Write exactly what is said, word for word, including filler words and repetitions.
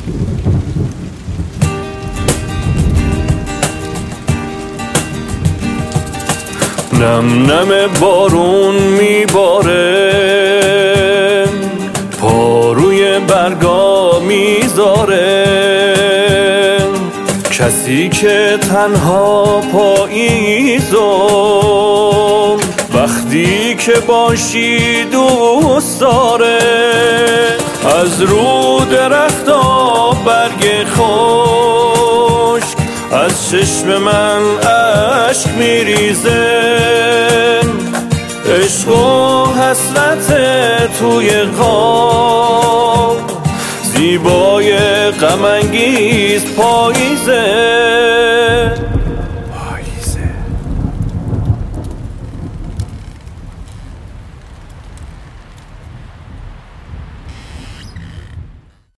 نم نم بارون میباره، پاروی برگا میذاره، کسی که تنها پاییزو وقتی که باشی دوست داره. از رو درختا برگ خشک، از چشم من اشک میریزه، عشق و حسرت توی خواب، زیبای غم انگیز پاییزه.